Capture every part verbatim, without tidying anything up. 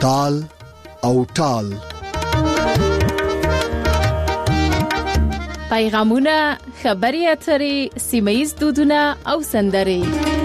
تال او ټال. پیغامونه، خبري اترې، سیمه‌یز دودونه او سندرې.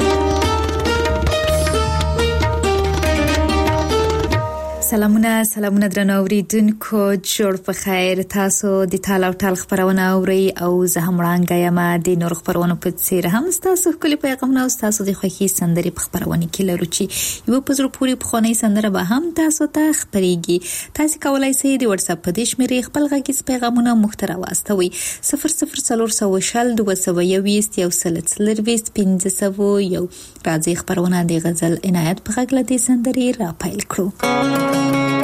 سلامونه سلامونه درنو اوریدونکو، جوړ په خیر. تاسو د تال او ټال خبرونه اورئ او زه هم وړاندې یم د نور خبرونو په څیر هم تاسو خپل پیغامونه او تاسو د خوښي سندرې په خبرونه کې لرو چې یو په زړه پورې په خوني سندره به هم تاسو ته خبريږي. تاسو کولای شئ د واتس اپ په دیش مری خپل غږیز پیغامونه محتوا واستوي صفر صفر صفر سوشل دوه سوه یویست یو سلت سلرویست پنځه سوه یو. راځي خبرونه د غزل عنایت په غږ لدې سندرې را پایل کړو.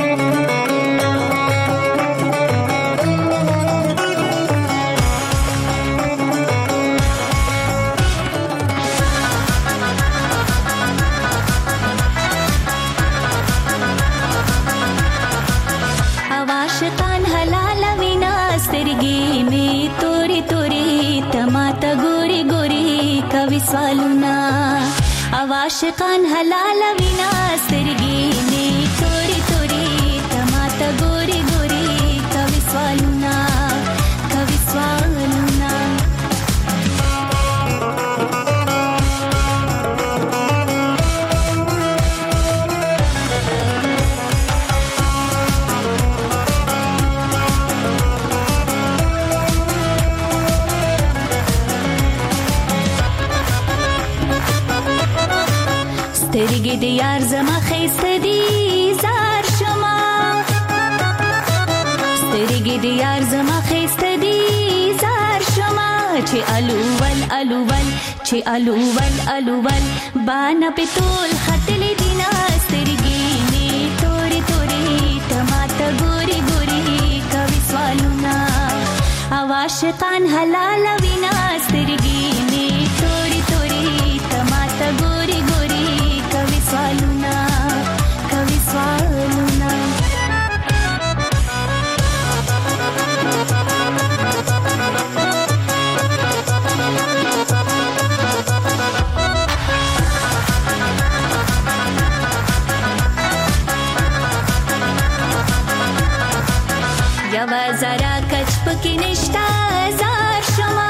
आशिकान हलाल विना स्तरगी ने तोरी तोरी तमाता गोरी गोरी कवि स्वालुना कवि स्वालुना. سترګې د یار زما خیسته دي زار شما، سترګې د یار زما خیسته دي زار شما. چې الوول الوول چې الوول الوول باندې په تول خټلې دینا سترګې نه توري توري تماته ګوري ګوري کوي سوالونه. عاشقان حلال وینا سترګې نه توري توري تماته ګوري ګوري کوي سوالونه کوي سوالونه. یوا زرا کچ پکی نشتا زار شما،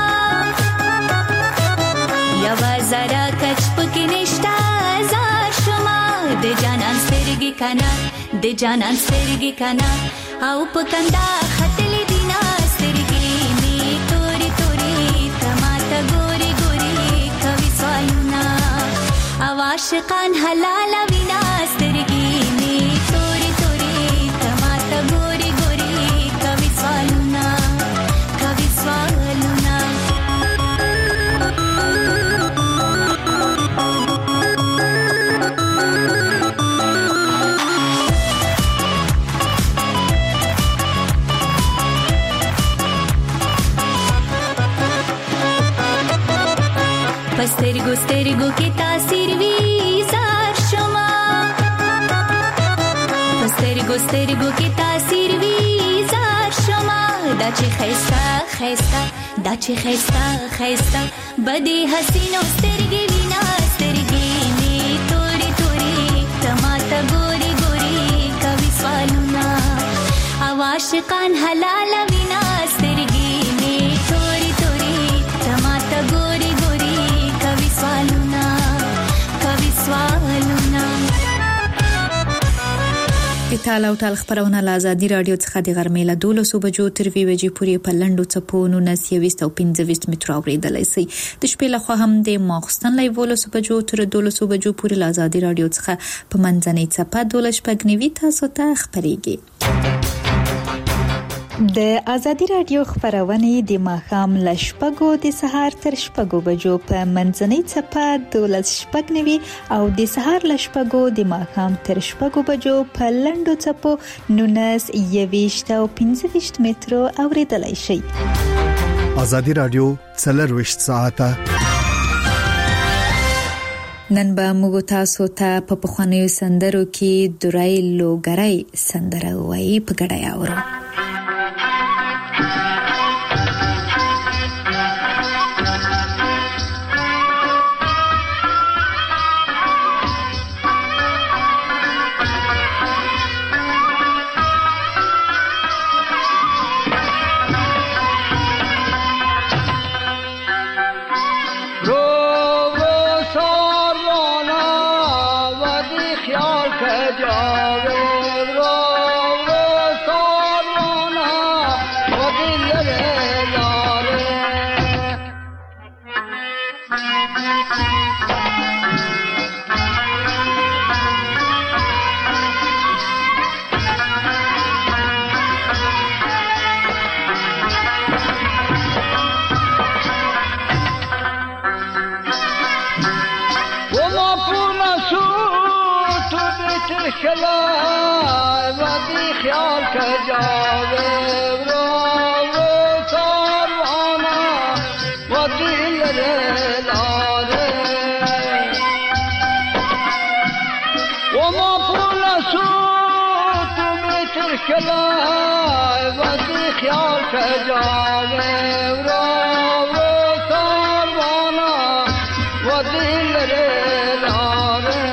یوا زرا کچ پکی نشتا زار شما. د جانان سترګې کنا د جانان سترګې کنا او پکندا خطلې دینا سترګې می توري توري تماته ګوري ګوري کوي سوالونه. عاشقان حلال وینا سترګې می توري توري تماته ګوري ګوري کوي سوالونه کوي سوالونه. پسترګو سترګو کې تاثیر وی زار شما، پسترګو سترګو کې تاثیر وی زار شما. دا چې خيستا خيستا دا چې خيستا خيستا بدی حسینو سترګې وینا سترګې می توري توري تماته ګوري ګوري کوي سوالونه. عاشقان حلال وینا سترګې می توري توري تماته ګوري ګوري کوي سوالونه کوي سوالونه. د تال او ټال خبرونه له ازادي رادیو څخه د غرمې له دولسو بجو تر وی بجې پورې په لنډو څپو نولس یویست او پنځه ویشت مترو اوریدلای شئ. د شپې له خوا هم د ماخستن له دولسو بجو تر دولسو بجو پورې له ازادي رادیو څخه په منځنۍ څپه دولس شپږنیوي تاسو ته خبريږي. د ازادي رادیو خبرونه د ماښام له شپږو د سهار تر شپږو بجو په منځنۍ څپه دولس شپږنیوي او د سهار له شپږو د ماښام تر شپږو بجو په لنډو څپو نولس یویشت او پنځه ویشت مترو اوریدلای شئ. ازادي رادیو څلرویشت ساعته نن به موږ تاسو ته په پخوانیو سندرو کې درای لوګرای سندره وایي په ګډه اورو. ما پونسو تو بیت خلای ودی خیال که جاوه رو رو ساروانا ودی لرلاره و ما پونسو تو بیت خلای ودی خیال که جاوه رو رو ساروانا ودی لرلاره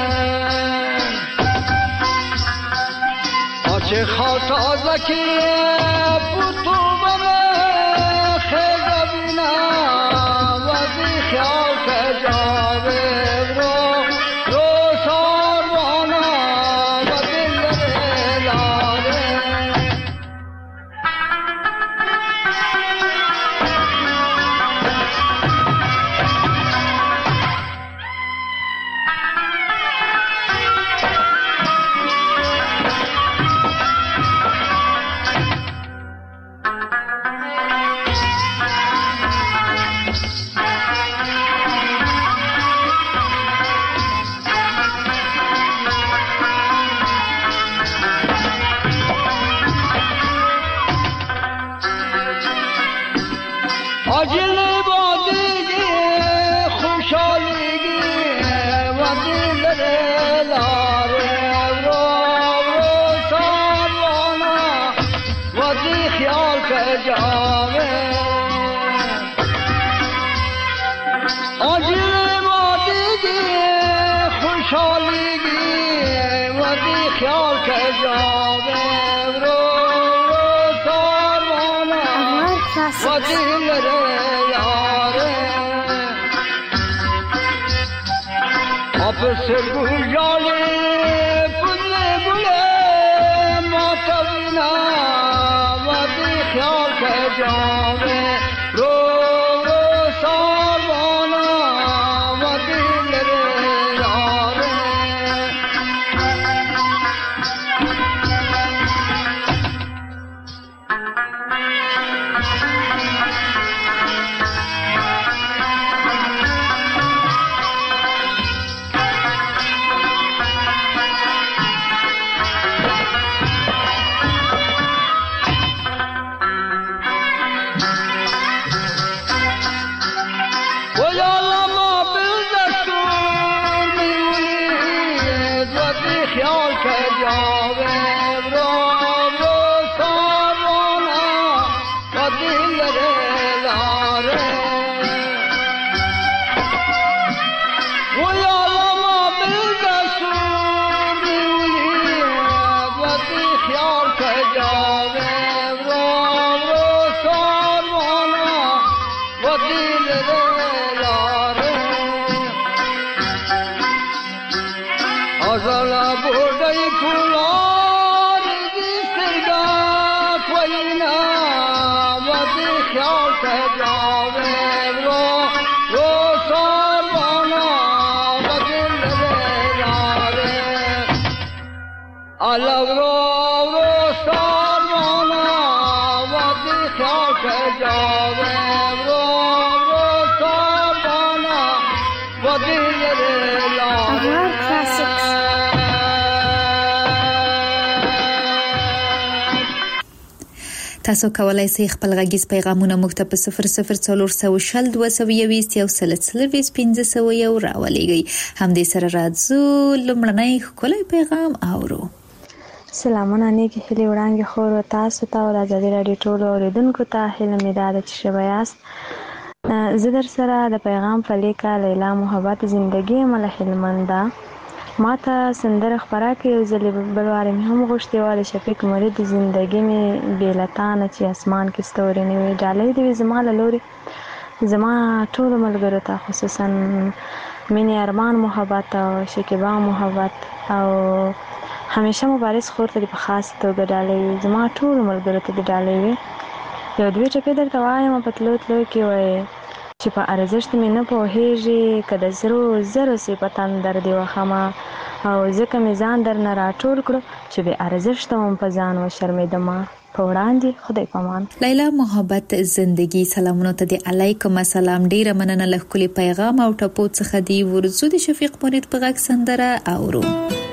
چه خاطا زکی پوتو بره خیزه بینا وزی خیال که جاوه رو رو ساروانا و دل لاره آجیل بادیگی خوشحالیگی و دل لاره رو رو ساروانا و دی خیال که جاوه آجیل بادیگی خوشحالیگی و دی خیال که جاوه رو رو ساروانا و دل پس گویالی پوزه گوله ماتوینا و دی خیال که جاوه رو رو ساروانا و دل لاره Azala buradayı kular Distirga koyina Vadi khiyal tecave Ro Ro sarvana Vadil lelare Alav ro Ro sarvana Vadi khiyal tecave Ro Ro sarvana Vadil lelare تاسو کولای شئ خپل غږیز پیغامونه موږ ته په صفر صفر څلور سوه شل دوه سوه یوویشت یو سل څلوېښت پنځه سوه یو راولېږئ. همدې سره راځو لومړنی ښکلی پیغام اورو. سلامونه نیکې هیلې وړاندې خورو تاسو ته او د ازادي راډیو ټولو اورېدونکو ته. هیله مې دا ده چې ښه به یاست. زه در سره د پیغام په لیکه لیلا محبت زندګي یم له هلمنده. ما ته سندره خپره کړې یو ځلې بل وارې مې هم غوښتې وه د شفیق مرید زندګي مې بې له تا نه چې اسمان کې ستوري نه وي. ډالۍ دې وي زما له لورې زما ټولو ملګرو ته، خصوصا مینې ارمان محبت او شکیبا محبت او همیشه مبارز خور ته دې په خاص توګه ډالۍ وي. زما ټولو ملګرو ته دې ډالۍ وي. یو دوې ټپې درته وایم په تلو تلو کې وایي چې په ارزښت مې نه پوهېږي که د زرو زرو صفتان در دې وخمه او ځکه مې ځان در نه راټول کړو چې بې ارزښته وم په ځان وشرمېدمه. په وړاندې. خدای پامان. لیلا محبت زندگی سلامونه ته دی. علیکم السلام. ډیره مننه له خپل پیغام او ټپو څخه دی. ورزو د شفیق مرید په غږ سندره اورو.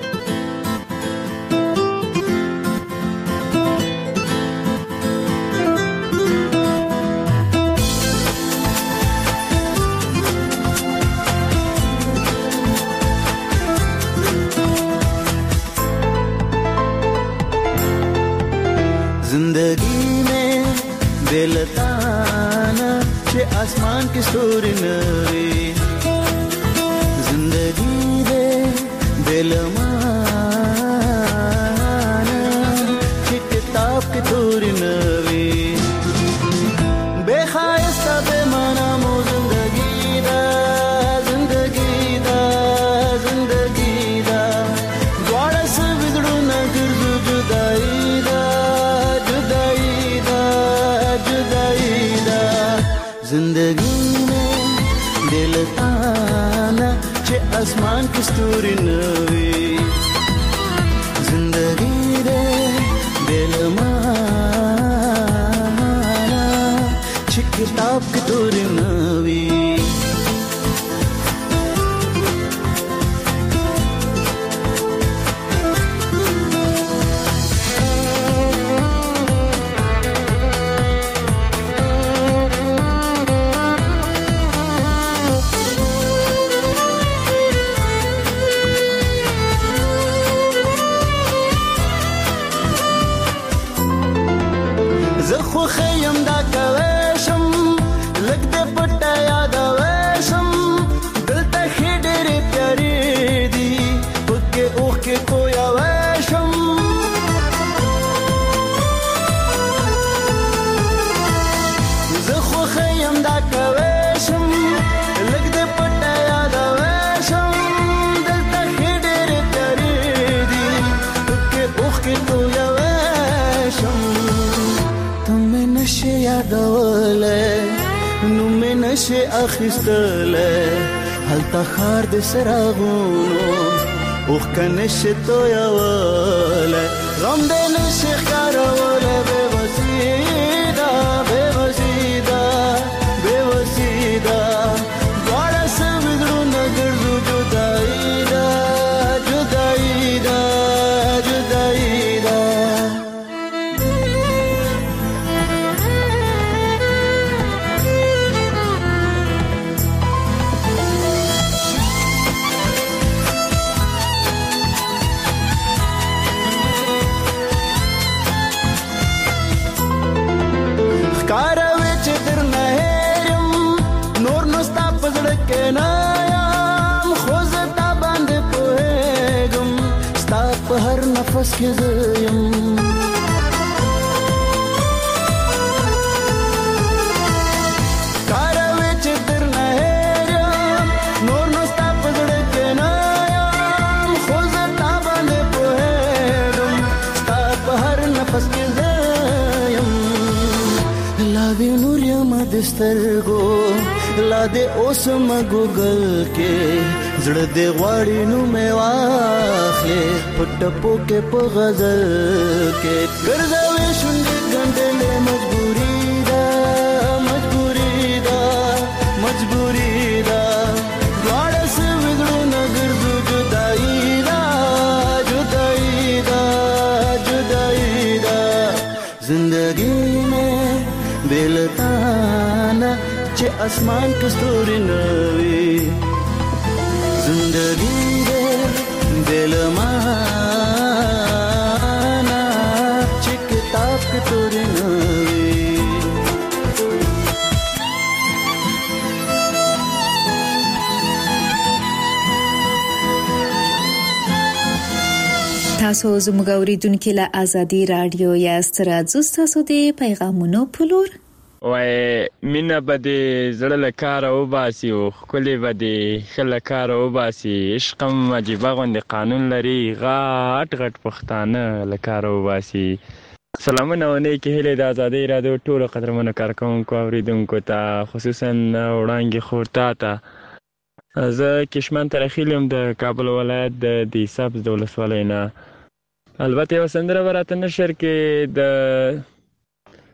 जिंदगी में बेलताना चे आसमान की स्टोरी नवी जिंदगी दे बेलमाना चे किताब की तोरी नवी बेखायस्ता बेमाना मो जिंदगी दा जिंदगी दा जिंदगी दा द्वारा से बिगड़ू न गिरजू जुदाई जिंदगी में दिल ताना चे आसमान की स्टोरी नवी जिंदगी दे दिल माना चे किताब की तोरी नवी زخو خیم دا کوشم لگ دے پٹا یاد ویشم دلتا خیڈر پیاری دی پکے اوخ کے کویا ویشم زخو خیم دا کوشم لگ دے پٹا یاد ویشم دلتا خیڈر پیاری دی پکے اوخ کے کویا ویشم تمہیں نشے یادولے نومے نشے اخیستلے حالتا خار دے سراغونو اوخ کا نشے تو یاولے غم دے نشے خارولے بے وسیدہ بے وسیدہ بے وسیدہ دوارا سے بدرو نگردو جدائی دا جدائی دا جدائی دا نفس کې زیم کاروي چې در نه هېرم نور نو ستا په زړه کې نه یم خو زه تا باندې پوهېږم ستا په هر نفس کې زیم لا دې نور یم د سترګو لا دې اوس م ګوګل کې زړه دې غواړي نو مې واخلې په ټپو کې په غزل کې ګرځوي شونډې ګنډلې مجبوري ده مجبوري ده مجبوري ده دواړه سه وزړونه ګرځو جدایي ده جدایي ده جدایي ده زندګي مې بېلتانه چې اسمان کې ستوري نه وي زندگی دے دل مانا چی کتاب کی توری نوی تاسو زموږ اوریدونکو له آزادي رادیو یاست. راځو تاسو د پیغامونو په لور. وای مینا بده زړه له کار او باسي او خپلې بده خله کار او باسي عشقم عجیب غوند قانون لري غاټ غټ پښتانه له کار او باسي. سلامونه ونه کې هله د آزادي رادیو ټول قدرمنو کارکونکو اوریدونکو ته خصوصا وړاندې خورتا ته زه کشمن ترخیلم د کابل ولایت د دی سبز دولت ولینا. البته یو سندره ورته نشر کې د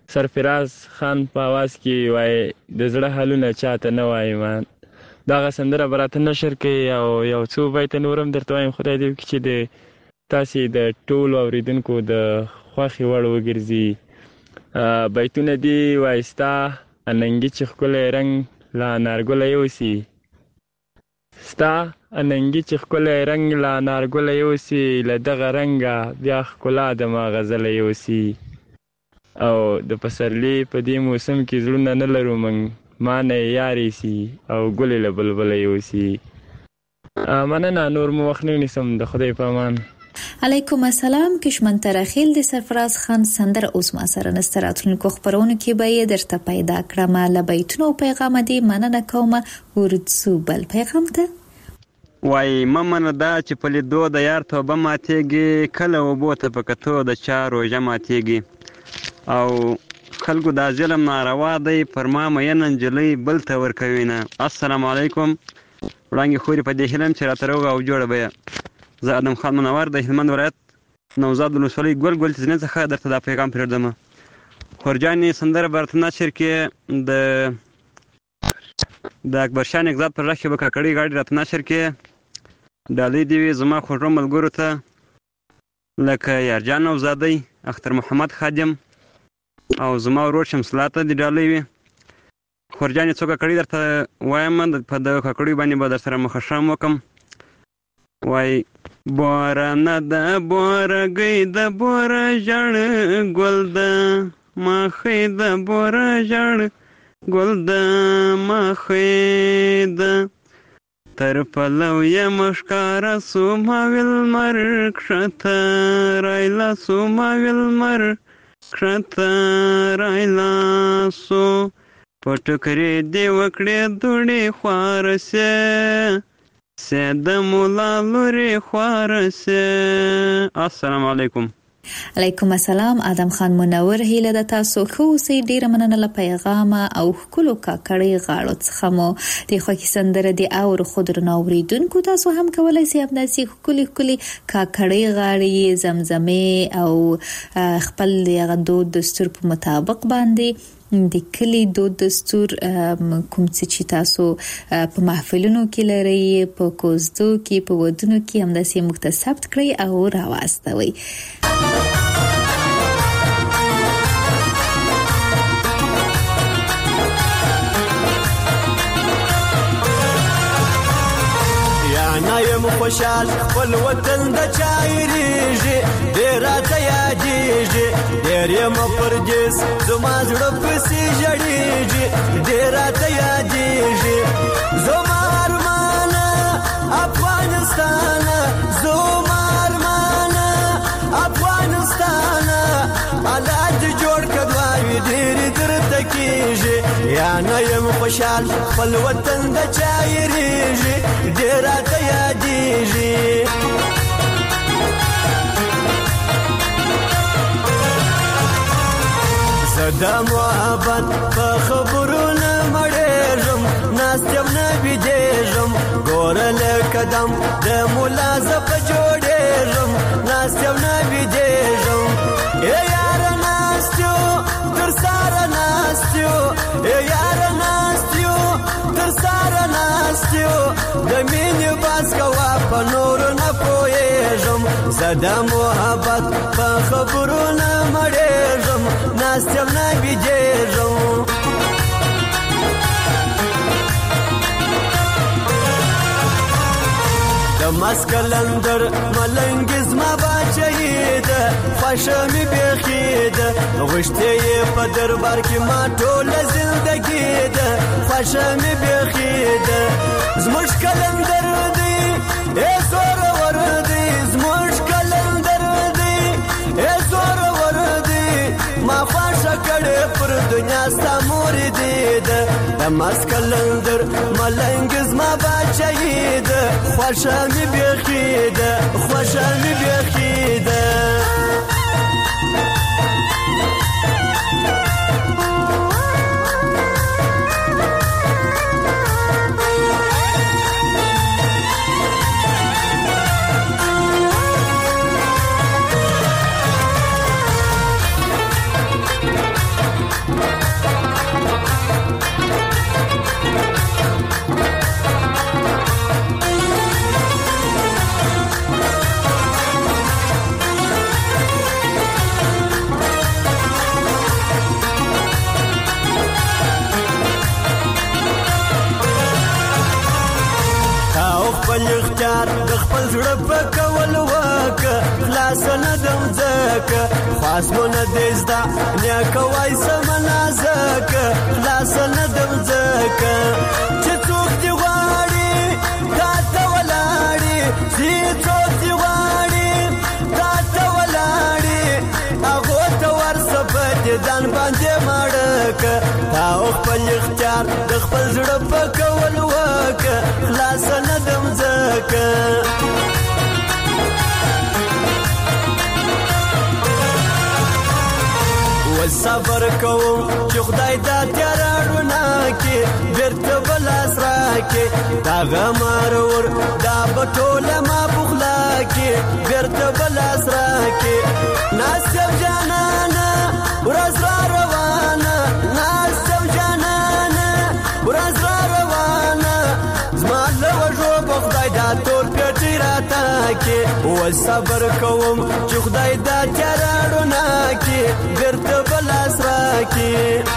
سرفراز خان په اواز کې وایي د زړه حالونه چاته نه وایم. دغه سندره به راته نشر کوي او یو څو بیته نور هم درته وایم. خدای دې وکړي چې د تاسې د ټولو اورېدونکو د خوښې وړ وګرځي. بیتونه دي وایي ستا اننګي چې ښکلی رنګ له انارګله یوسي، ستا اننګي چې ښکلی رنګ له انارګله یوسي، له دغه رنګه بیا ښکلا د ما غزله یوسي. او د پسرلي په دې موسم کې زړونه نه لرو موږ، ما نه یې یارې سي او ګلې له بلبله یوسي. مننه، نور مو وخت نه نیسم. د خدای په امان. علیکم السلام. کشمن ترخیل د سرفراز خان سندره اوس ما سره نسته. راتلونکو خپرونو کې به یې درته پیدا کړم. له بیتونو او پیغام دې مننه کوم. ورځو بل پیغام ته وایي مه منه دا چې په لیدو د یار توبه ماتېږي، کله اوبو ته په کتو د چا روژه ماتېږي. او خلکو دا ظلم ناروا دی، پر ما مینه نجلۍ بل ته ورکوي نه. السلام علیکم. وړانګې خورې په دې هیلم چې راته روغه او جوړه به یم. زه ادم خان منور د هلمند ولایت نوزاد ولسوالۍ ګل ګل تزنې څخه درته دا پیغام پرېږدم. خورجانې سندره به راته نشر کې د د اکبرشاه نګزاد پر رخ کې به کاکړۍ غاړې راته نشر کې. ډالۍ دې وي زما خوږو ملګرو ته لکه یارجان نوزادی، اختر محمد خادم او زما ورور شمس الله ته دې ډالۍ وي. خورجانې څو کاکړۍ درته وایم، په دغه کاکړیو باندې به در سره مخشم وکړم. وایي بارانه د بورګۍ د بوره ژړ ګل د مخې د بوره ژړ ګل د مخې د تر پلو یم ښکاره سو ما ویلمر کښته رایله سو ما ویلمر کښته رایله سو په ټکرې دې وکړې دوړې خواره سې سې د مولا لورې خواره سې. السلام علیکم. علیکم السلام. ادم خان منور هیله د تاسو خو سي ډیره مننه له پیغام او کلو کاکړی غاړو څخه مو د خوښي سندره دی او خضر نوریدونکو تاسو هم کولای شئ همداسي کلی کلی کاکړی غاړي زمزمه او خپل دغه دود دستور په مطابق باندې د کلی دود دستور کوم چې تاسو په محفلونو کې لري، په کوزدو کې، په ودونو کې همداسي مکتسب کړئ او راواستوي. نایم خوشحال خپل وطن د چایریږي، ډیر ته یادېږي، ډیر یم پردیس زما زړه پسې ژړېږي، ډیر ته یادېږي زما ارمانه افغانستانه، زما ارمانه افغانستانه، حالات جوړ کړوي ډیر درته کېږي. یا نایم خوشحال خپل وطن د چایریږي، ډیر ته یادېږي. زه د محبت په خبرونه مړېږم، ناست یم نه بېدېږم، ګوره لکه دم د ملا زه په جوړېږم، ناست یم نه بېدېږم. ای یاره ناست یو تر ساره ناست یو، ای یاره ناست یو تر ساره ناست یو، د مینې باز کوه په نورو نه پوهېږم، زه د محبت په خبرونه مړېږم، ناست یم نه بېدېږم. د مسکلندر ملنګ زما باچهی ده، خوښه مې بیخي ده، غوښتې یې په دربار کې ما ټوله زندګي ده، خوښه مې بیخي ده. زموږ کلندر دی ای زورور دی، زموږ کلندر دی ای زورور دی، ما خوښه کړې پر دنیا ستا مور دی ده. د مسکلندر ملنګ زما باچهی ده، خوښه مې بیخي ده، خوښه مې بیخي ده. زړه په کول وکه خلاص نه دم ځکه خاص مو نه دې زده نه کوای سمنا ځکه خلاص نه دم ځکه چې څوک دې غواړي تا ته ولاړې چې څوک دې غواړي تا ته ولاړې هغو ته ورسه په دې ځان باندې ماړکه تا خپل اختیار د خپل زړه په کول وکه خلاص نه دم ځکه صبر کوم چې خدای دا تیاره رڼا کې بیرته بلاس راکې دا غمارور دا به ټوله ما پخلا کې بیرته بلاس راکې ناصب جانانه ورځ را روانه ناصب جانانه ورځ را روانه زما له وژو به خدای دا تور پیټی راته کې صبر کوم چې خدای دا تیاره رڼا کې بیرته بلاس راکې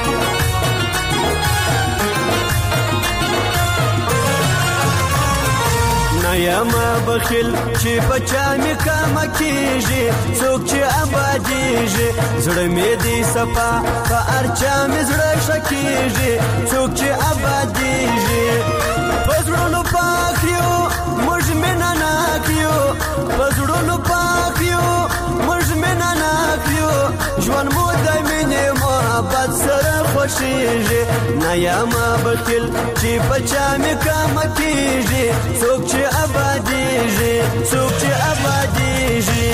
نایما بخیل چې بچا مې کامه کېږي څوک چې آبادېږي زړه مې دې صفا په ارچا مې زړه ښه کېږي څوک چې آبادېږي په زړونو پاک یو موږ مینه ناک یو په زړونو پاک یو موږ مینه ناک یو ژوند مو د مینې محبت سره خوښېږي نایما بخیل چې بچا مې کامه کېږي څوک چې آبادېږي څوک چې آبادېږي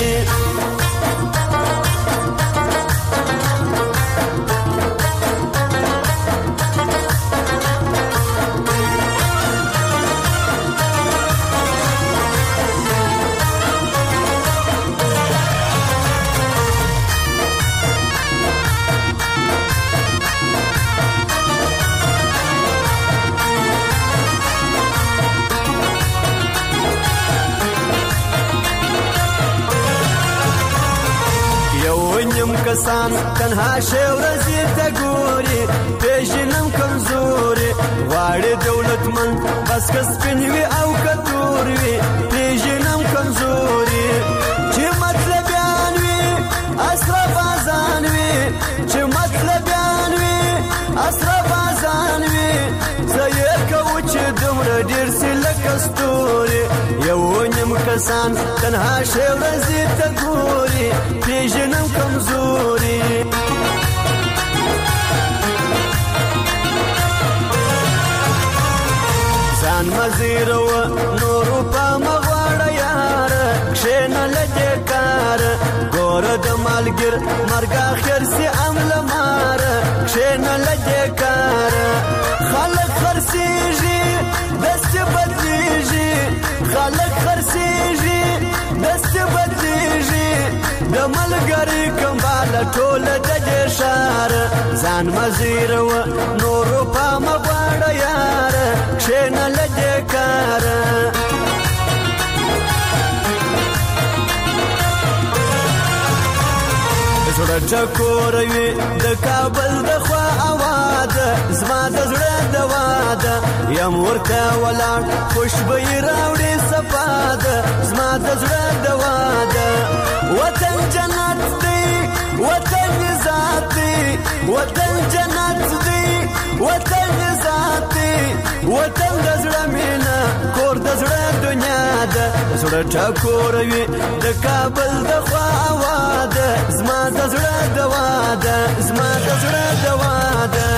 کسان تنها شی ورځې ته ګوري پېژنم کمزوري غواړي دولتمند بس که سپین وي او که تور وي پېژنم کمزوري چې مطلبیان وي اشرف ازان وي چې مطلبیان وي اشرف ازان وي زه یې کوو چې دومره ډېر سي لکه ستوري یو نیم کسان تنها شی ورځې ته ګوري پېژنم کمزوري ځان مزیرو نورو په مغواړه یار کښېنه له دې کار ګوره د مالګر مرګ اخر سي عمله مار کښېنه له دې کار خلک خرڅېږي دستې بدلېږي خلک خرڅېږي دستې بدلېږي د ملګري کمباله ټوله د دې ښار ځان مزیرو نورو په مغواړه یار کښېنه له دې کار زړه ټکوروي د کابل د خوا اواده زما د زړه دوا ده یم ورته ولاړ خوشبويي راوړي صفا ده زما د زړه دوا ده وطن جنت دی وطن ذات دی وطن جنت دی وطن ذات دی وطن د زړه مینه کور د زړه دنیا ده زړه ټکوروي د کابل د خوا اواده زما د زړه دوا ده زما د زړه دوا ده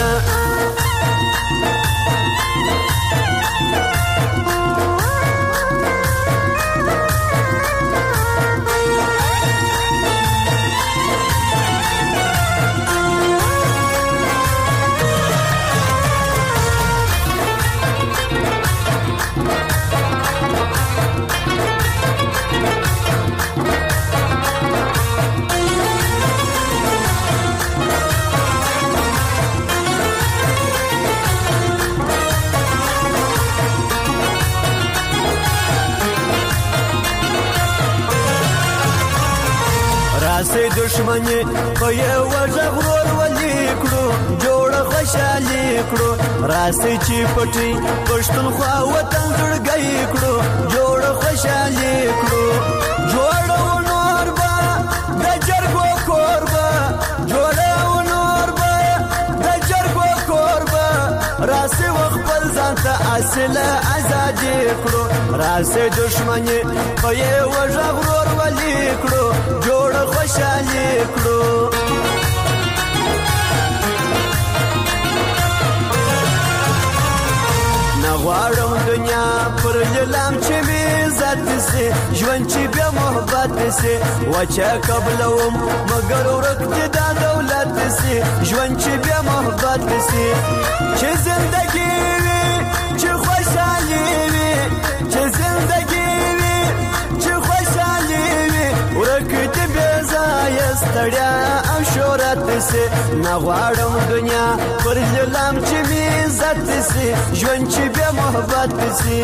سي دشمني په یو ژغور ولي کړو جوړ خوشالي کړو راسي چې پټي پښتونخوا وطن زړګي ځای کړو جوړ خوشالي کړو جوړو نور با د جرګو کوربه جوړو نور با د جرګو کوربه راسي خپل ځان ته اصل آزادي کړو راسي دښمني په یو ژغور ولي کړو جوړ خوشالي کړو غواړم دنیا پر لیلام چې می عزت سي ژوند چې بیا محبت سي وچه قبلوم مگر ورک دي دا دولت سي ژوند چې بیا محبت سي چې زندگی وي چې خوشالي وي چې زندگی وي چې خوشالي وي ورک دي بیا ځای ستړیا او شهرت سي نه غواړم دنیا پر لیلام چې می عزت سي ژوند چې بیا محبت سي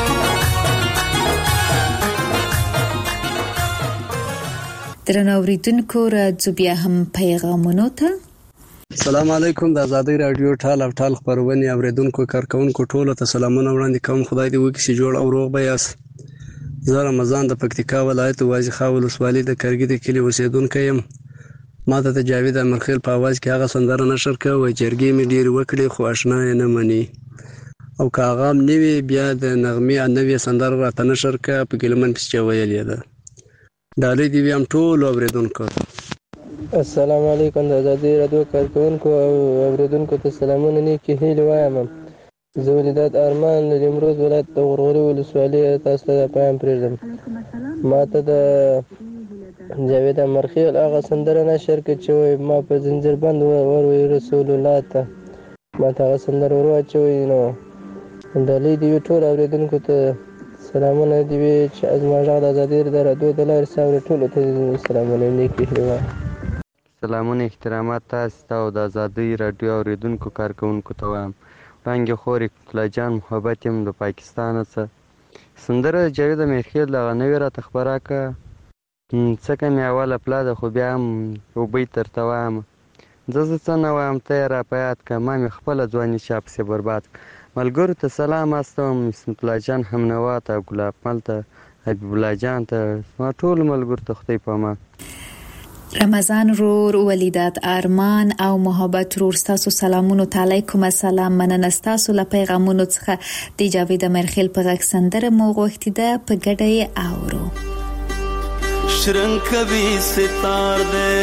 درنو اوریدونکو راځو بیا هم پیغامونو ته السلام علیکم د آزادۍ رادیو ټال او ټال خبرونه اوریدونکو کارکونکو ټولو ته سلامونه وړاندې کوم خدای دې وکړي چې جوړ او روغ به یاست زه رمضان د پکتیکا ولایت وازیخا ولسوالۍ د کرګي د کلي اوسیدونکی یم ما ته د جاوید امرخیل په اواز کې هغه سندره نشر کړه وایي جرګې مې ډېرې وکړې خو اشنا یې نه مني او که هغه هم نه وي بیا د نغمې نوې سندره راته نشر کړه په ګیلمن پسې چې ویلې ده ډالۍ دې وي هم ټولو اورېدونکو السلام علیکم د ازادۍ راډیو کارکوونکو او اورېدونکو ته سلامونه نیکې هیلې وایم زه ولیدات ارمان د نیمروز ولایت د غرغوري ولسوالۍ تاسو ته پیغام پرېږدم ما ته د جاوید امرخیل هغه سندره نشر کړه چې وایي ما په زنځیر بند وروي رسول الله ته ما ته هغه سندره ور واچوئ نو ډالۍ دې وي ټولو اورېدونکو ته سلامونه دې وي چې زما غږ د ازادۍ د راډیو د لارې اوري ټولو ته سلامونه نیکې هیلې وایم سلامونه احترامات تاسو ته او د ازادۍ راډیو اورېدونکو کارکوونکو ته وایم وړانګې خورې الله جان محبت یم د پاکستان څخه سندره د جاوید امرخیل دغه نوې راته خپره کړه څکه مې اوله پلا ده خو بیا هم یو بیت درته وایم زه زه څه نه وایم ته یې راپه یاد کړه ما مې خپله ځواني چا پسې برباد ملګرو ته سلام استوم اسمت الله جان همنوا ته ګلاب مل ته حبیب الله جان ته ما ټولو ملګرو ته خدای په امان رمضان رور ولیدات ارمان او محبت رور ستاسو سلامونو ته علیکم السلام مننه ستاسو له پیغامونو څخه د جاوید امرخیل په غږ سندره مو غوښتې ده په ګډه یې اورو شرنګ کوي ستار دې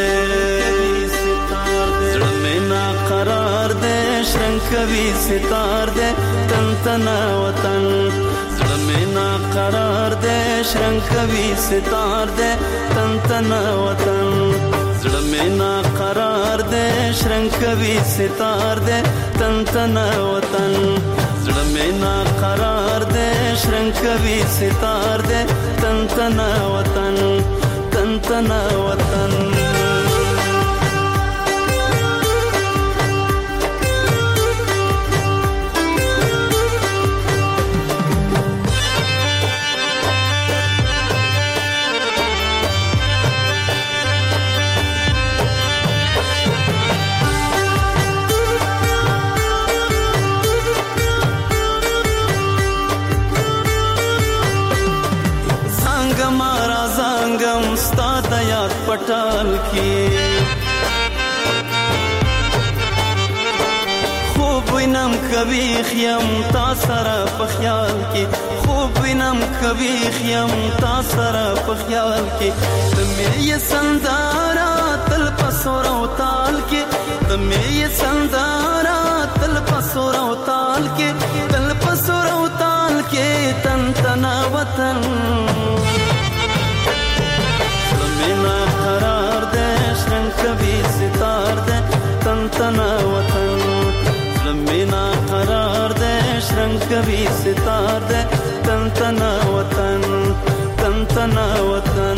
زړه مې نا قرار دې شرنګ کوي ستار دې تن تن وطن زړه مې نا قرار دې شرنګ کوي ستار دې تن تن وطن زړه مې نا قرار دې شرنګ کوي ستار دې تن تن وطن زړه مې نا قرار دې شرنګ کوي ستار دې تن تن وطن تن تن وطن پټال کې خوب وینم کوي خیم تا سره په خیال کې خوب وینم کوي خیم تا سره په خیال کې د مې سندارا تل پسور او تال کې د مې سندارا تل پسور او تال کې تل پسور او تال کې تن تن وطن مینا قرار دے شرنگ کبھی ستار دے تن تن وطن مینا قرار دے شرنگ کبھی ستار دے تن تن وطن تن تن وطن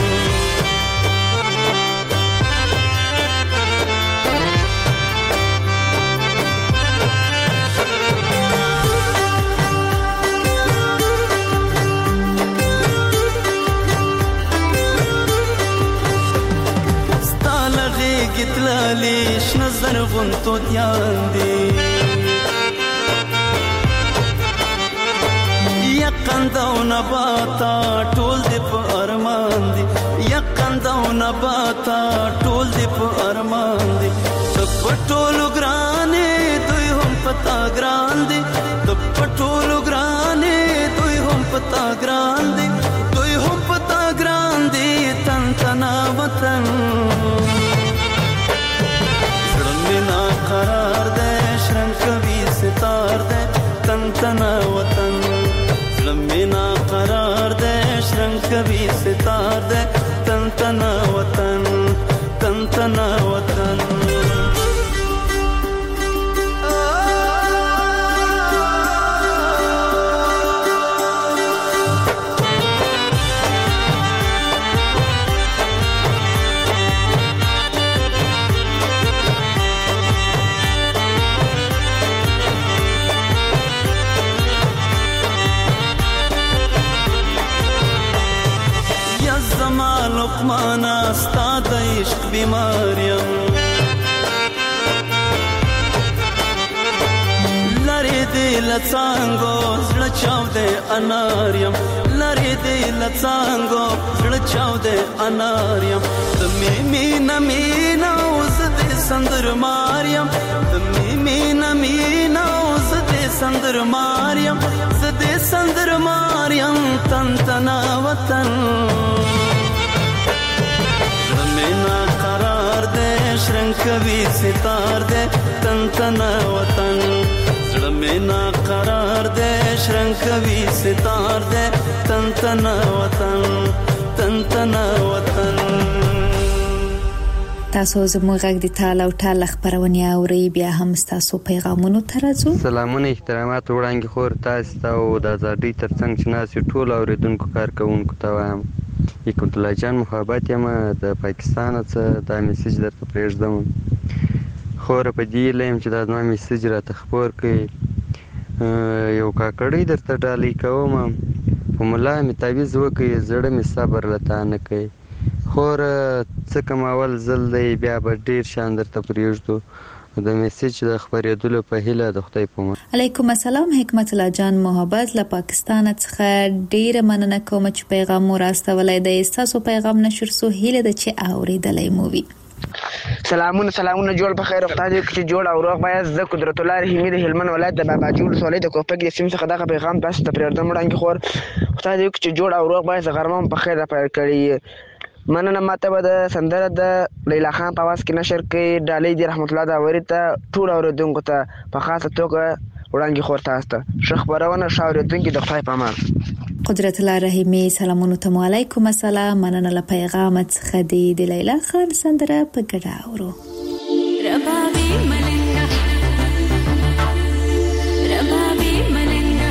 گتلالی شنظر غنتو دیان دی یک یقند او نباتا ټول دې په ارمان دي یقند او نباتا ټول دې په ارمان دي د پټولو ګرانې دوی هم پتا ګران دي د پټولو ګرانې دوی هم پتا ګران دي دوی هم پتا ګران دي تن تنا وطن زړه مې نا قرار دې شرنګ کوي ستار دې تن تنا وطن زړه مې نا قرار دې شرنګ کوي ستار دې تن تنا وطن تن تنا وطن لقمانا ستا د عشق بیماریم لری دی لڅانګو زړه چاو دی اناریم لری دی لڅانګو زړه چاو دی اناریم د می مینا مینا اوس دې سندر ماریم د می مینا مینا اوس دې سندر ماریم زدې سندر ماریم تن تنا وطن مینا قرار دے شرنگ کوي ستار دے تن تنا وطن زړه مینا قرار دے شرنگ کوي ستار دے تن تنا وطن تن تنا وطن تاسو زموږ غږ د ټال او ټال خبرونه اوري بیا هم تاسو پیغامونو ترځو سلامونه احترامات وړاندې خور تاسو ته او د ازادۍ ترڅنګ چې ناسي ټول اوریدونکو کارکونکو ته وایم یکم الله جان محبت یم د پاکستان څخه دا میسج درته پرېږدم خور په دې لیم چې دا نو میسج راته خبر کړي یو کاکړی درته ډالۍ کوم په مولا می تعویز وکړي زړه می صبر لته نه کوي خور څه کوم اول زل دی بیا به ډیر شان درته پرېږدو د میسج د خبرېدلو په هیله د خدای په امان علیکم السلام حکمت الله جان محبت له پاکستان څخه ډیر مننه کوم چې پیغام مو راستولای دی تاسو پیغام نشر سو هیله د چې اوریدلای مو وي سلامونه سلامونه جوړ په خیر وخت دې چې جوړ او روغ باید ز قدرت الله رحیمی د هلمند ولایت د بابا جوړ سولې د کوپک د سیم څخه دغه پیغام تاسو ته پرېږدم وړاندې خور وخت دې چې جوړ او روغ باید غرمه په خیر را پیل کړی مننه ماته به د سندره د لیلا خان په आवाज کې نشر کړي ډالۍ دی رحمت الله داوري ته ټول اوریدونکو ته په خاصه توګه وړاندې خور تاسو ته ښه خبرونه ښه اوریدونکي د خدای په امان قدرت الله رحیمی سلامونه ته علیکم السلام مننه له پیغام څخه دی د لیلا خان سندره په ګډه اورو ربابي ملنګا ربابي ملنګا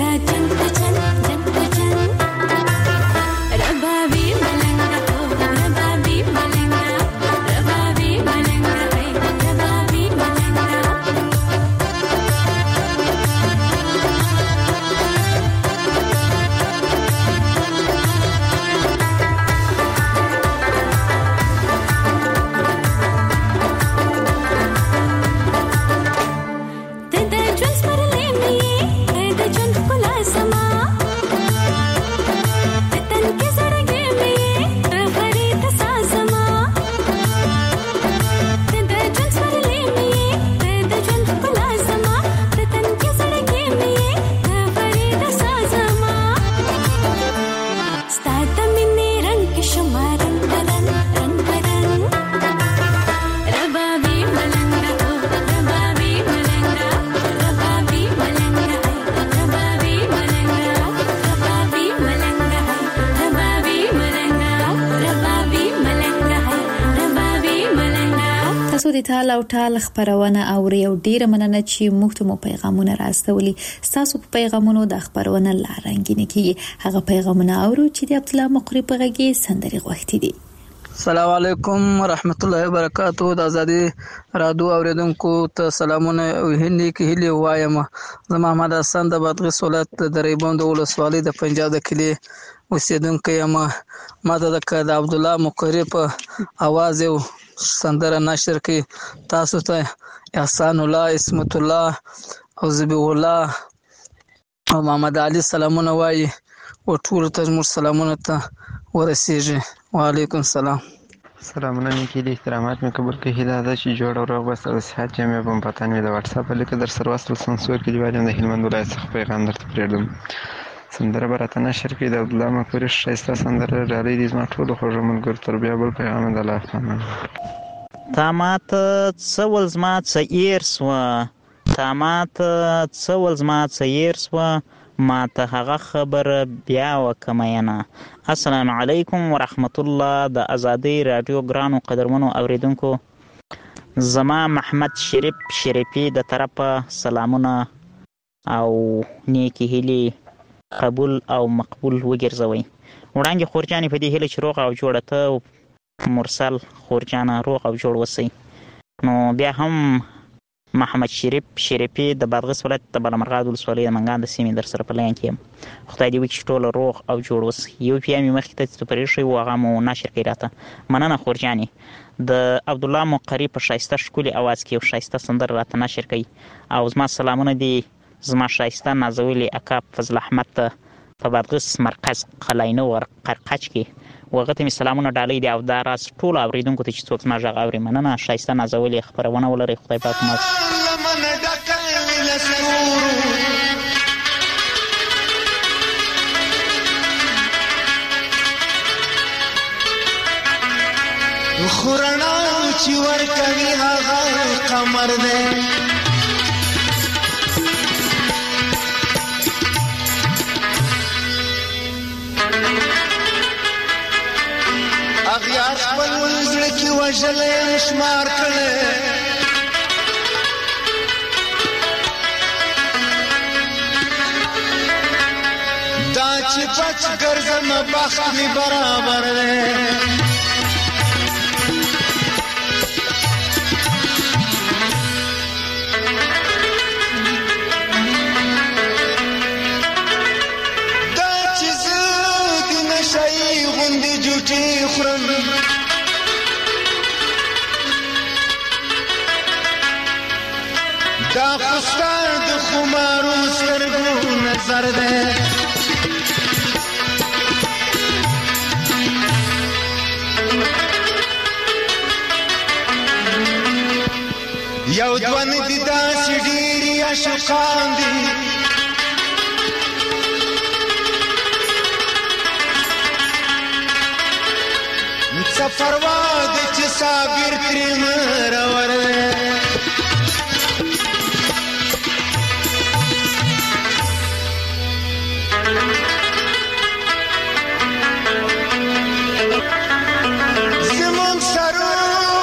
د ټال او ټال خبرونه اوري او ډیره مننه چې موږ ته مو پیغامونه راستولي. تاسو په پیغامونو د خبرونه لارنګینه کیږي هغه پیغامونه اورو چې د عبد الله مقری په غږی سندري غوښتي دي. السلام علیکم ورحمت الله وبرکاتہ. د ازادي رادیو اوریدونکو ته سلامونه او هني کې هلي وایم. زه محمد حسن د بادغیس ولایت د ریبوند ولسوالۍ د پنجاب د کلی اوسیدونکو یم. ما د عبد الله مقری په आवाज یو سندره نشر کړي. تاسو ته احسان الله، اسمت الله او زبی الله او محمد علي سلامونه وایي او ټول ته مو سلامونه ته ورسیږي. وعلیکم السلام. سلامونه نیکی دي احترامات مې قبول کړي. هیله ده چې جوړ او روغ بس او صحت جامع بم پتان مې د واتس اپ لیک در سره وصل سنسور کې دی وایم د هلمند ولایت څخه پیغام درته پرېږدم. سندره براته نشر کړي د عبد الله مقری شایسته سندره ډالۍ دي زما ټول خوږ ملګر تر بیا بل پیغام د الله پامان. تا ماته څه ول زما څه ایر سوه تا ماته څه ول زما څه ایر سوه ما ته هغه خبر بیا وکمینه. السلام علیکم ورحمت الله. د ازادي رادیو ګرانو قدرمنو اوریدونکو زما محمد شریف شریفی د طرفه سلامونه او نیکی هیلی قبول او مقبول وګرځوي. وړاندې خورجانې په دې هیله چې روغ او جوړه ته مرسل خورجانه روغ او جوړ وسی. نو بیا هم محمد شریف شریفی د بادغیس ولایت د بالامرغاد ولسوالۍ د منګان د سیمې در سره په لاین کې یم. خدای دې وکړي چې ټول روغ او جوړ وسی. یو پیا مې مخکې ته چې پرې شوی و هغه مو نشر کړي راته. مننه خورجانې. د عبد الله مقری په شایسته ښکلي اواز کې یو شایسته سندره راته نشر کړي او زما سلامونه دي زما شایسته نازولي اکا فضل احمد ته په بادغیس مرکز قلعینو ور قرقچ کې وغه ته می سلامونه ډالۍ دي او دا راز ټول اوریدونکو ته چې څوک زما غږ اوري. مننه. شایسته نازولي خبرونه ولري. خدای پاک مو خورنا چې ور کوي هغه قمر دی اغیار خپل زړه کې وژلې شمار کړي دا چې پچ ګرځم بخت می برابر دی دا خستار د خمارو سترګو نظر ده یو دوان دي داسې ډېرې عاشقان دي سفر واد چې صابر ترې مرور ده زمون سرو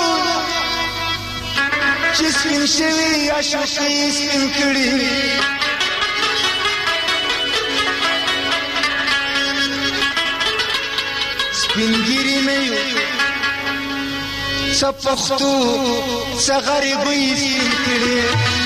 چې سپین شوي عاشقي سپین کړي سپینګری نه یو څه پښتو څه غریبۍ سپین کړي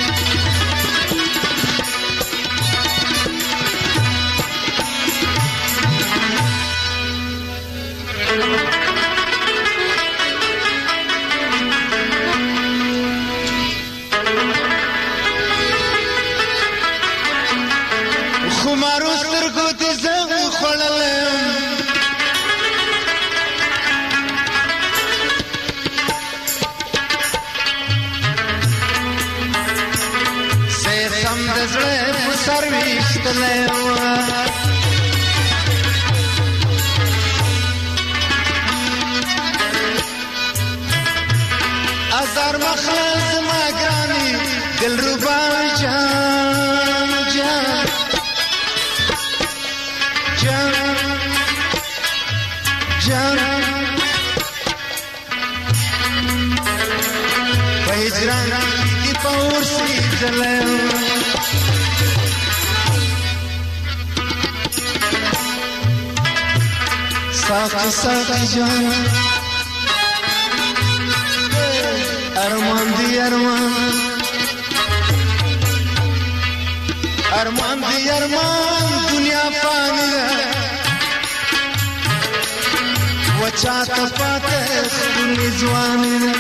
خمارو سترګو دې زه خوړلم زه سم د زړه په سر ویشتلی ازار مخله زما ګرانې دلربا جان جان جان جان په هجران کې په ورسې ځلم ساقي ساقي جان ارمان دی ارمان ارمان دی ارمان دنیا فانی ده وچا ته پاته خپلې ځواني ده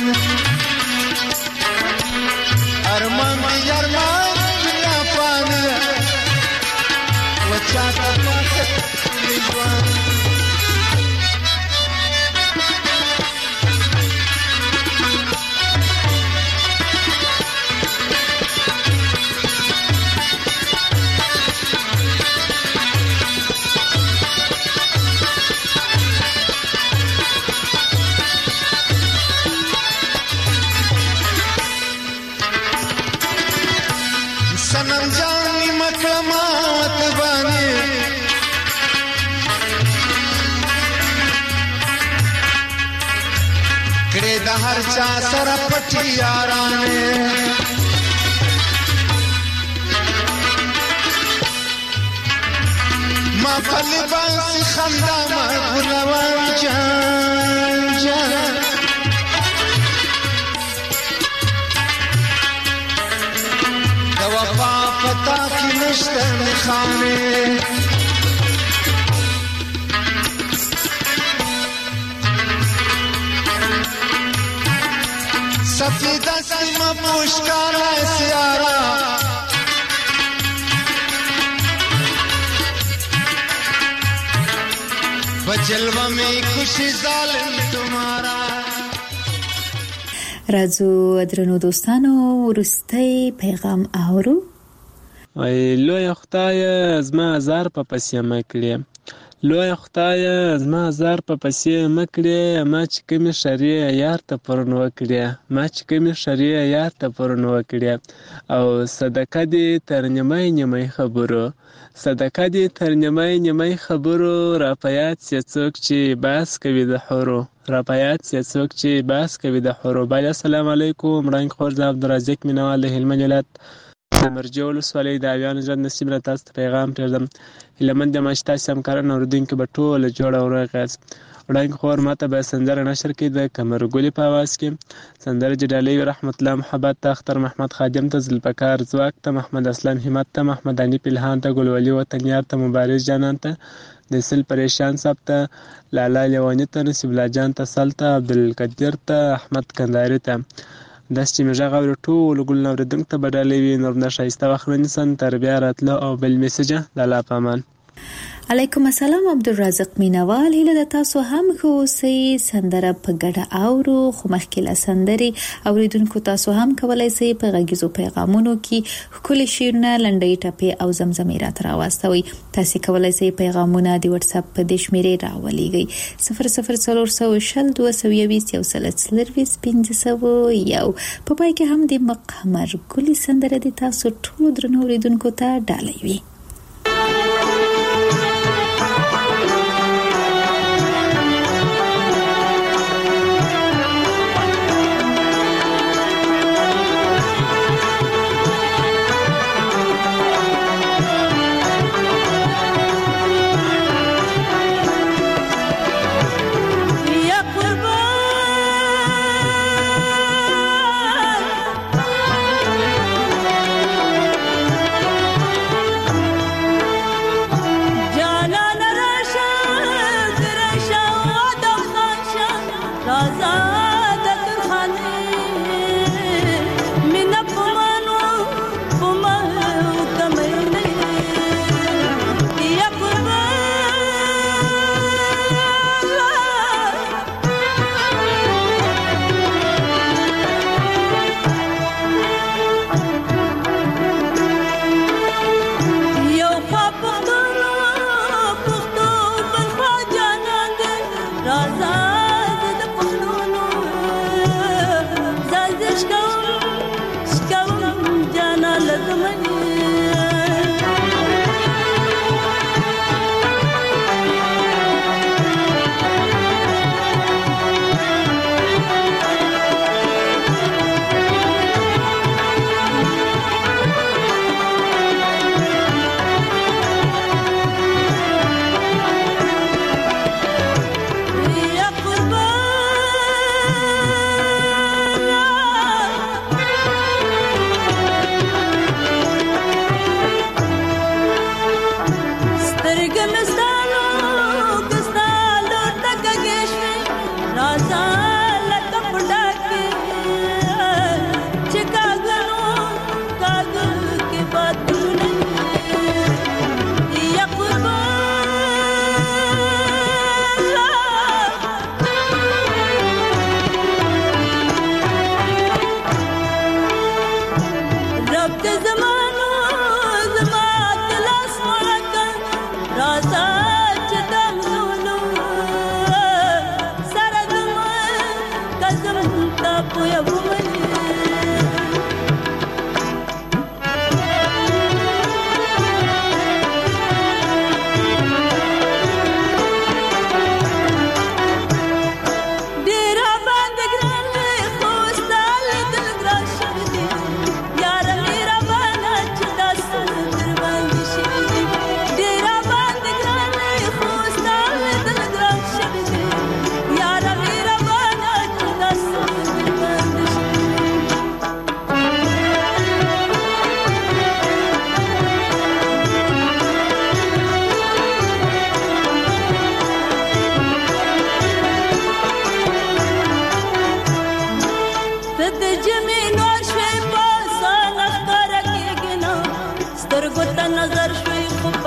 ارمان دی ارمان دنیا فانی ده وچا ته پاته خپلې ځواني सनम जानी मकमात बानी कड़े द हर चा सर पठी याराने मां फली बांसी खंदा मां गुलवान जान जान वफा पता की नश्ते में खाने सफीदा सीमा पुष्कारा सियारा बजलवा में खुशी जालिम तुम्हारा راځو درنو دوستانو ورستی پیغام اورو وای لوی خدای زما زار په پسې مکړې لوی خدای زما زار په پسې مکړې ما چې کومې شری یار ته پرون وکړې ما چې کومې شری یار ته پرون وکړې او صدقه دې تر نیمه نیمه خبرو صدقه دې تر نیمه نیمه خبرو را پیات سي څوک چې باس کوي د حورو را پیات سي څوک چې باس کوي د حورو بای السلام علیکم رنګ خور ز عبدالرزاق مینوال د هلمند ولایت مرجو ولسوالۍ د اویان ژوند نصیب را تاسو ته پیغام پرېږدم هلمند د ماشتا سمکارن اوریدونکو به ټوله جوړه او راغاز وړاندې خور ماته به سندره نشر کړي د قمر ګلې په اواز کې سندره جډالۍ رحمت الله محبت ته اختر محمد خادم ته ذوالفقار ځواک ته محمد اسلام همت ته محمد انیف الهان ته ګلولي وطنیار ته مبارز جانان ته د سل پریشان صاحب ته لالا لیوانی ته نصیب الله جان ته سل ته عبدالقدیر ته احمد کنداري ته داسې چې مې غږ اوري ټولو ګلونه اورېدونکو ته به ډالۍ وي نور نه ښایسته وخت رانیسم تر بیا راتلو او بل میسجه د الله په امان علیکم السلام عبدالرزاق مینوال هیله د تاسو هم ښه اوسئ سندره په ګډه اورو خو مخکې له سندرې اوریدونکو تاسو هم کولی شئ په غږیزو پیغامونو کې ښکلي شعرونه لنډۍ ټپې او زمزمې راته راواستوئ تاسو کولی شئ پیغامونه د واتس اپ په دې شمیرې راولېږئ صفر صفر څلور سوه شل دوه سوه یویشت یو سل څلرویشت پنځه سوه یو په پای کې هم د قمر ګلې سندره د تاسو ټولو درنو اوریدونکو ته ډالۍ وي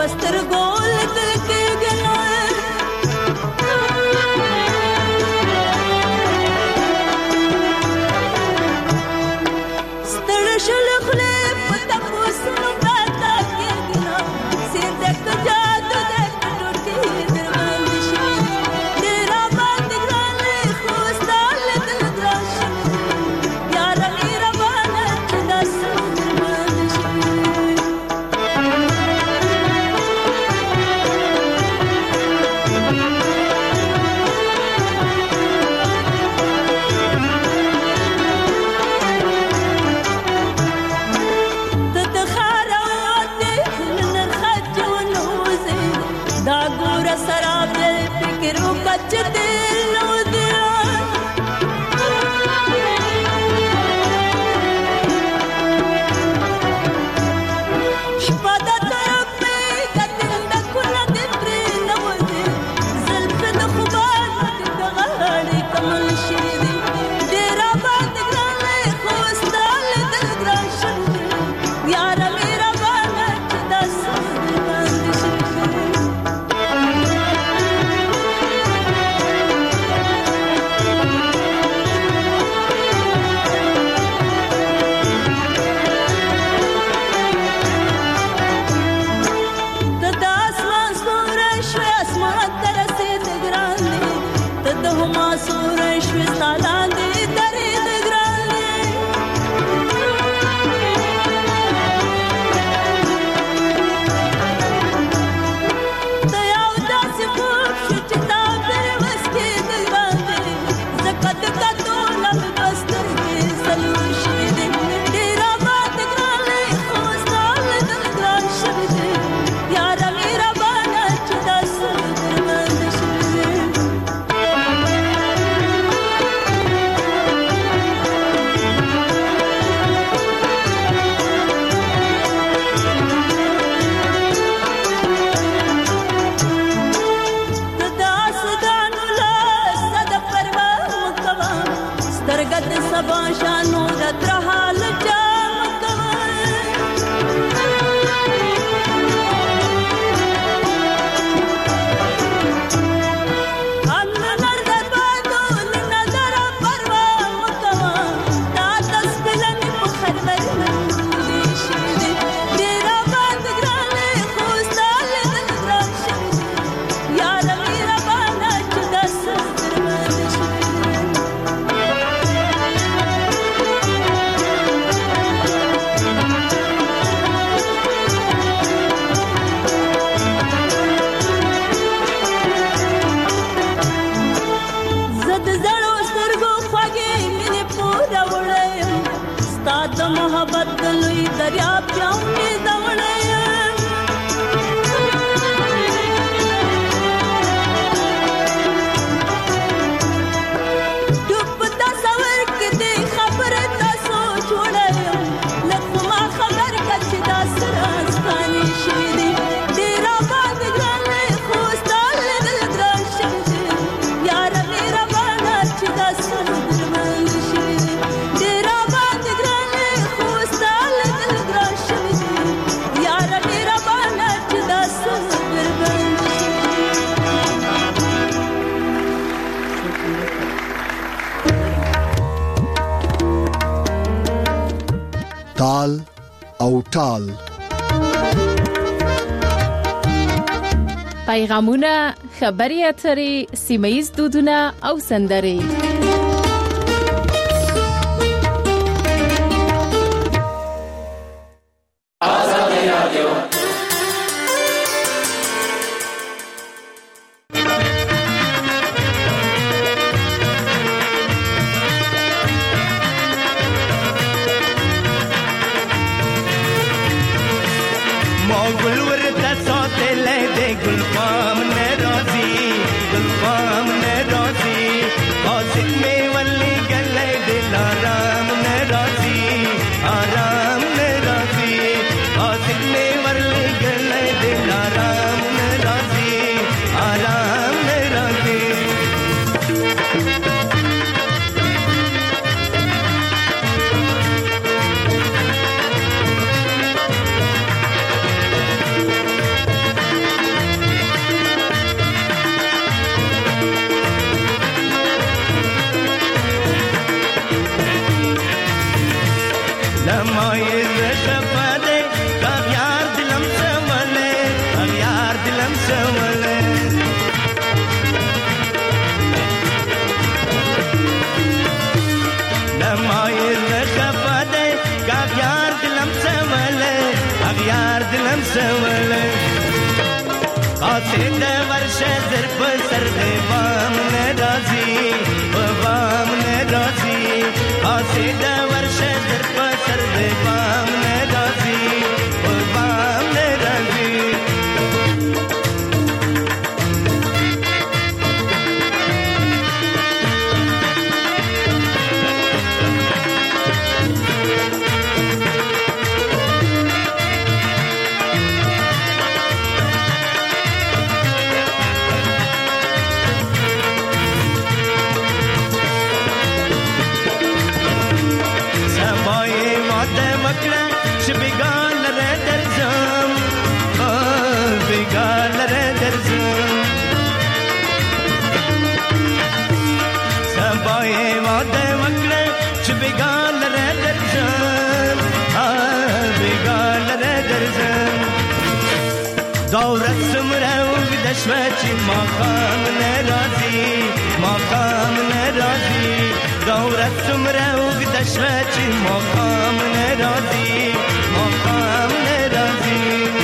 تال او ټال پیغامونه، خبري اترې، سیمه‌ییز دودونه او سندرې. سولې نمای زخفه دی اغیار دلم سولې اغیار دلم سولې قاصد ورشه زر په سر دی بام ناراضي په بام ناراضي قاصد ورشه زر په سر دی بام ناراضي په بام ناراضي دورت سمره وقدشواتي مقام نرازي مقام نرازي دورت سمره وقدشواتي مقام نرازي مقام نرازي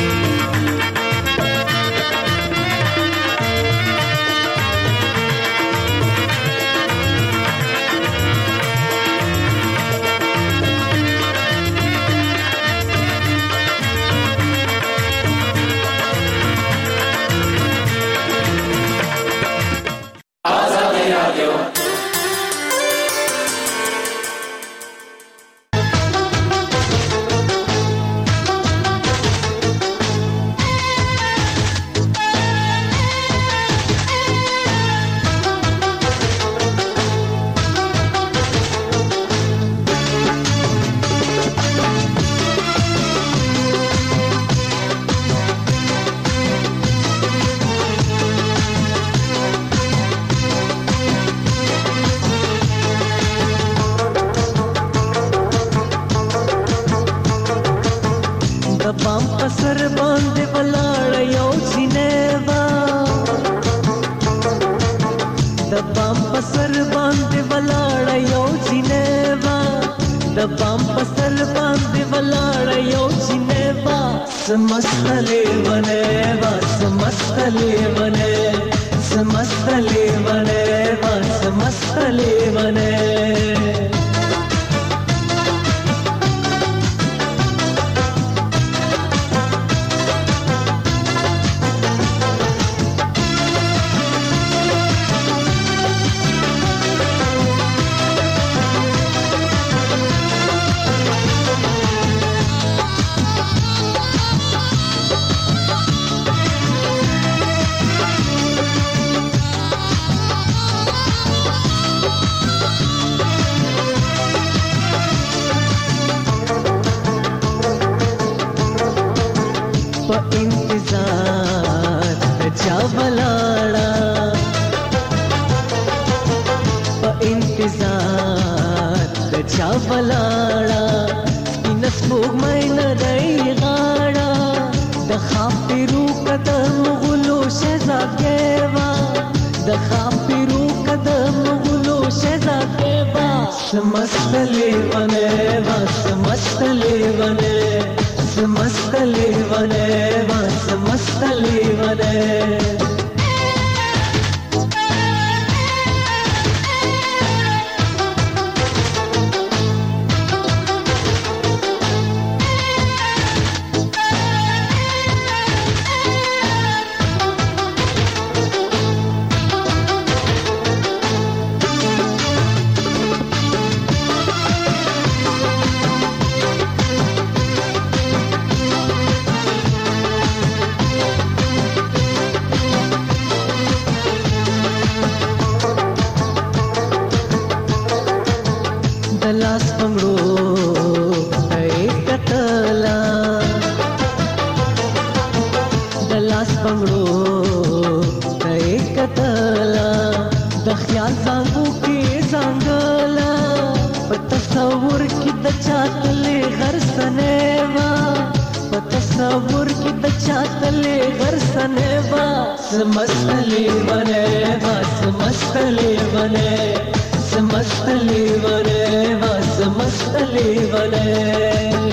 समस्तले बने वा समस्तले बने समस्तले बने वा समस्तले बने समस्तले बने वा समस्तले बने समस्तले बने वा समस्तले बने تصور کی د چاتلې غرسنه وا मस्तली बने बस मस्तली बने मस्तली बने बस मस्तली बने